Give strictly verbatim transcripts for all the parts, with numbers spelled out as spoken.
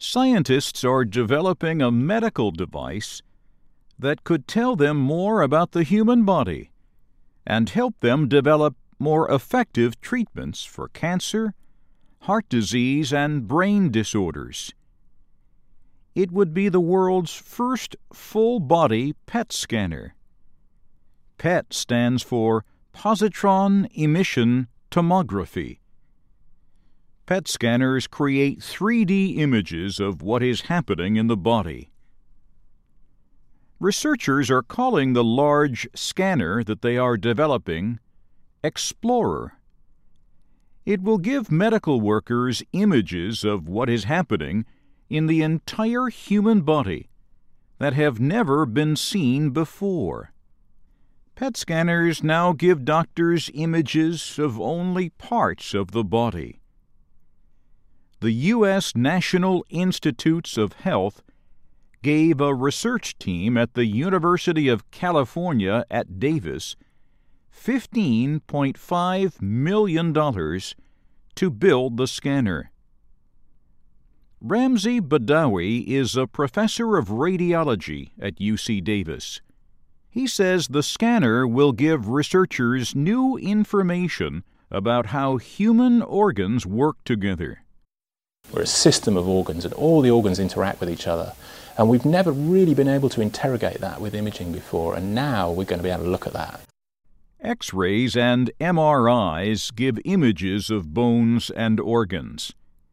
Scientists are developing a medical device that could tell them more about the human body and help them develop more effective treatments for cancer, heart disease, and brain disorders. It would be the world's first full-body P E T scanner. P E T stands for positron emission tomography. P E T scanners create three D images of what is happening in the body. Researchers are calling the large scanner that they are developing Explorer. It will give medical workers images of what is happening in the entire human body that have never been seen before. P E T scanners now give doctors images of only parts of the body. The U S National Institutes of Health gave a research team at the University of California at Davis fifteen point five million dollars to build the scanner. Ramzi Badawi is a professor of radiology at U C Davis. He says the scanner will give researchers new information about how human organs work together. We're a system of organs, and all the organs interact with each other. And we've never really been able to interrogate that with imaging before, and now we're going to be able to look at that. X-rays and M R Is give images of bones and organs.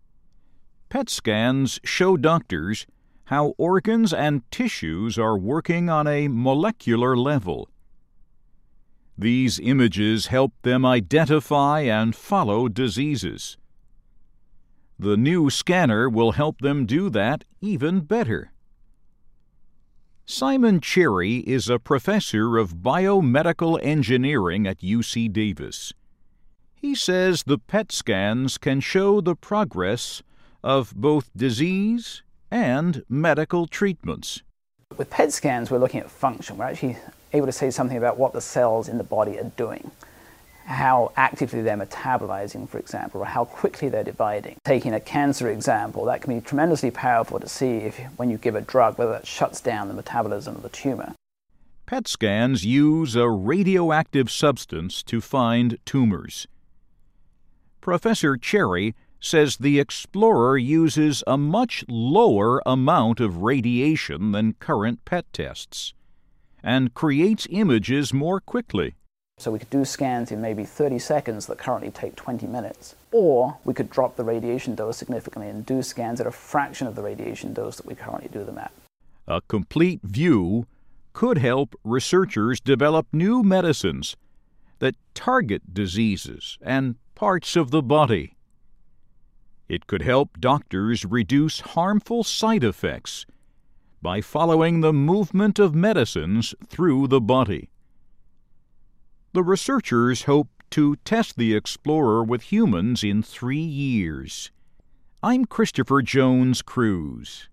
P E T scans show doctors how organs and tissues are working on a molecular level. These images help them identify and follow diseases. The new scanner will help them do that even better. Simon Cherry is a professor of biomedical engineering at U C Davis. He says the P E T scans can show the progress of both disease and medical treatments. With P E T scans, we're looking at function. We're actually able to say something about what the cells in the body are doing, how actively they're metabolizing, for example, or how quickly they're dividing. Taking a cancer example, that can be tremendously powerful to see if, when you give a drug, whether that shuts down the metabolism of the tumor. P E T scans use a radioactive substance to find tumors. Professor Cherry says the Explorer uses a much lower amount of radiation than current P E T tests and creates images more quickly. So we could do scans in maybe thirty seconds that currently take twenty minutes. Or we could drop the radiation dose significantly and do scans at a fraction of the radiation dose that we currently do them at. A complete view could help researchers develop new medicines that target diseases and parts of the body. It could help doctors reduce harmful side effects by following the movement of medicines through the body. The researchers hope to test the Explorer with humans in three years. I'm Christopher Jones Cruz.